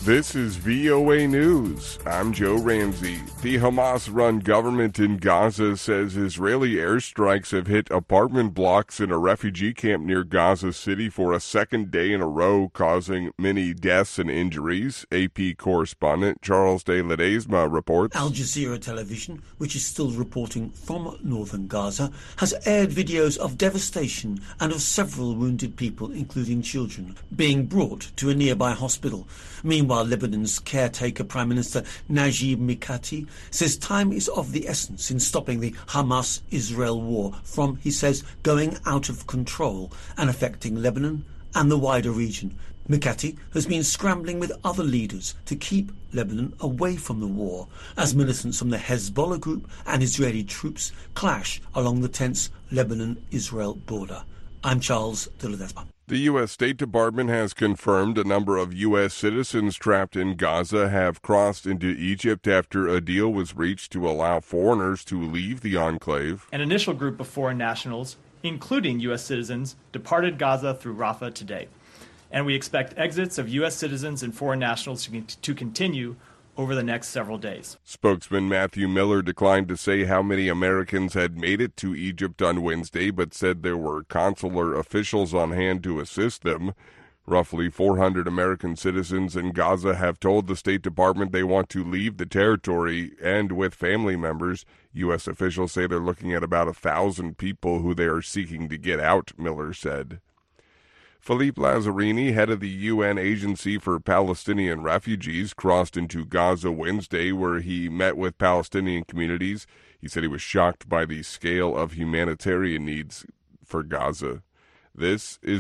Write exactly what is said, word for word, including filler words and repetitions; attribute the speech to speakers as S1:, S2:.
S1: This is V O A News. I'm Joe Ramsey. The Hamas-run government in Gaza says Israeli airstrikes have hit apartment blocks in a refugee camp near Gaza City for a second day in a row, causing many deaths and injuries. A P correspondent Charles de Ledesma reports.
S2: Al Jazeera Television, which is still reporting from northern Gaza, has aired videos of devastation and of several wounded people, including children, being brought to a nearby hospital. Meanwhile, Lebanon's caretaker Prime Minister Najib Mikati says time is of the essence in stopping the Hamas-Israel war from, he says, going out of control and affecting Lebanon and the wider region. Mikati has been scrambling with other leaders to keep Lebanon away from the war as militants from the Hezbollah group and Israeli troops clash along the tense Lebanon-Israel border. I'm Charles de Ledesma.
S1: The U S State Department has confirmed a number of U S citizens trapped in Gaza have crossed into Egypt after a deal was reached to allow foreigners to leave the enclave.
S3: An initial group of foreign nationals, including U S citizens, departed Gaza through Rafah today. And we expect exits of U S citizens and foreign nationals to, to continue over the next several days.
S1: Spokesman Matthew Miller declined to say how many Americans had made it to Egypt on Wednesday, but said there were consular officials on hand to assist them. Roughly four hundred American citizens in Gaza have told the State Department they want to leave the territory, and with family members. U S officials say they're looking at about a thousand people who they are seeking to get out, Miller said. Philippe Lazzarini, head of the U N Agency for Palestinian Refugees, crossed into Gaza Wednesday, where he met with Palestinian communities. He said he was shocked by the scale of humanitarian needs for Gaza. This is